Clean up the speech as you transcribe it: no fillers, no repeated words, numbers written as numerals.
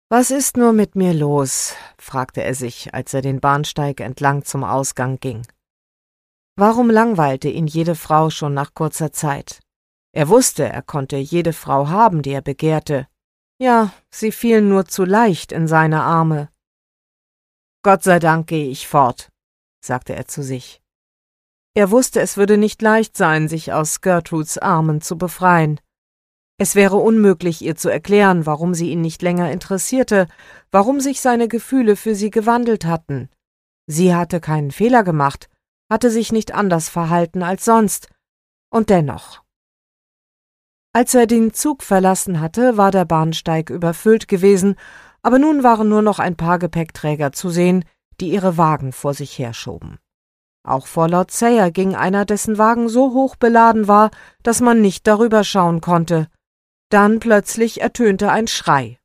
»Was ist nur mit mir los?« fragte er sich, als er den Bahnsteig entlang zum Ausgang ging. Warum langweilte ihn jede Frau schon nach kurzer Zeit? Er wusste, er konnte jede Frau haben, die er begehrte. Ja, sie fielen nur zu leicht in seine Arme. »Gott sei Dank gehe ich fort«, sagte er zu sich. Er wusste, es würde nicht leicht sein, sich aus Gertrudes Armen zu befreien. Es wäre unmöglich, ihr zu erklären, warum sie ihn nicht länger interessierte, warum sich seine Gefühle für sie gewandelt hatten. Sie hatte keinen Fehler gemacht, hatte sich nicht anders verhalten als sonst, und dennoch. Als er den Zug verlassen hatte, war der Bahnsteig überfüllt gewesen, aber nun waren nur noch ein paar Gepäckträger zu sehen, die ihre Wagen vor sich herschoben. Auch vor Lord Sayer ging einer, dessen Wagen so hoch beladen war, dass man nicht darüber schauen konnte. Dann plötzlich ertönte ein Schrei.